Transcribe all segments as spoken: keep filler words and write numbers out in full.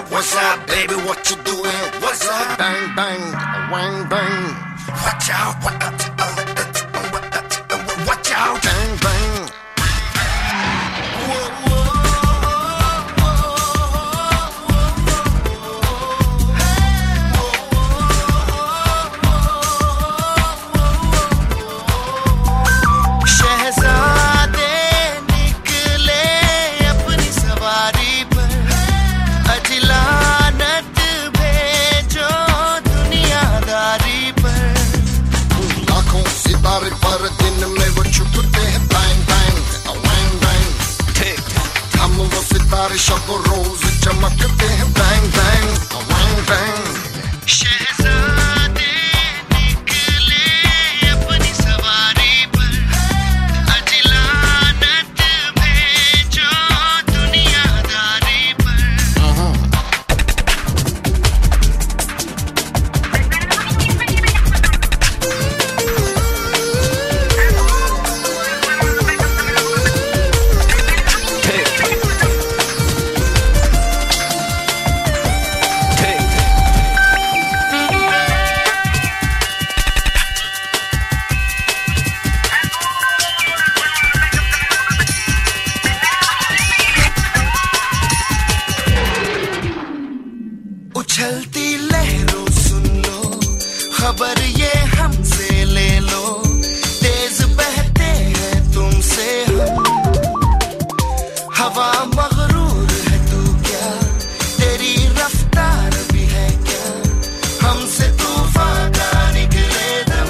up, what's up, baby, what you doing? What's up? Bang, bang, wang, bang. Watch out, what up, watch out, bang, bang. पर दिन में वो छुपते हैं bang bang वैंग bang हम वो सितारे शब रोज चमकते हैं बैंग बैंग वैंग बैंग शहजादे निकले अपनी सवारी पर अजलानत भेजो दुनियादारी पर उछलती लहरों सुन लो खबर ये हमसे ले लो तेज बहते हैं तुमसे हम हवा मगरूर है तू क्या तेरी रफ्तार भी है क्या हमसे तूफान का निकले दम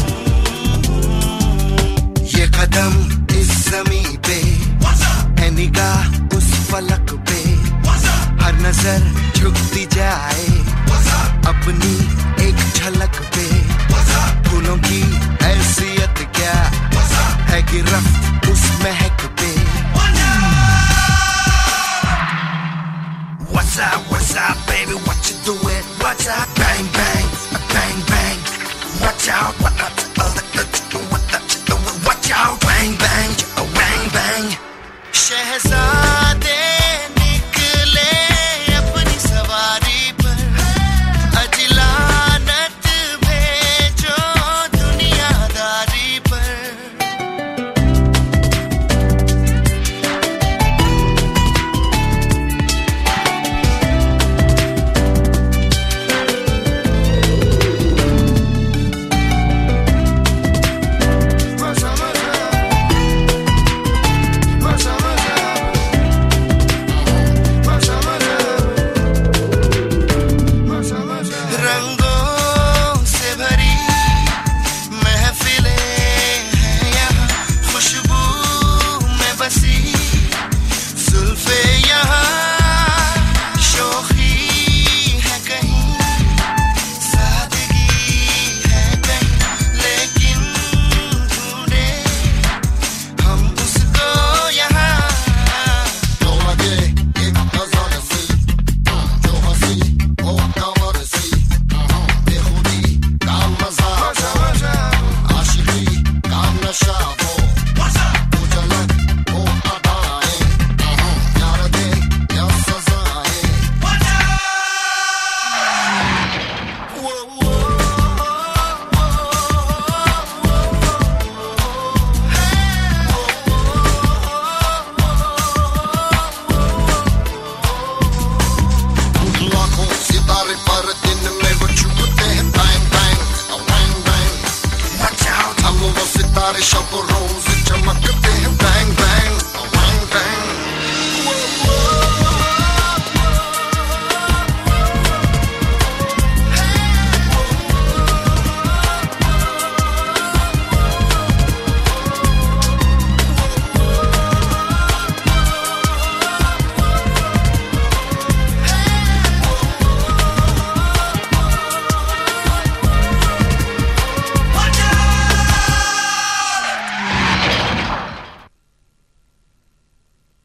ये कदम इस ज़मीं पे है निगाह उस फलक पे हर नजर झुकती जाए अपनी एक झलक पे फूलों की हैसियत क्या है गिरफ्त उस महक पे What's up, what's up, baby, what you doing? What's up? Bang, bang, bang, bang. Watch out, what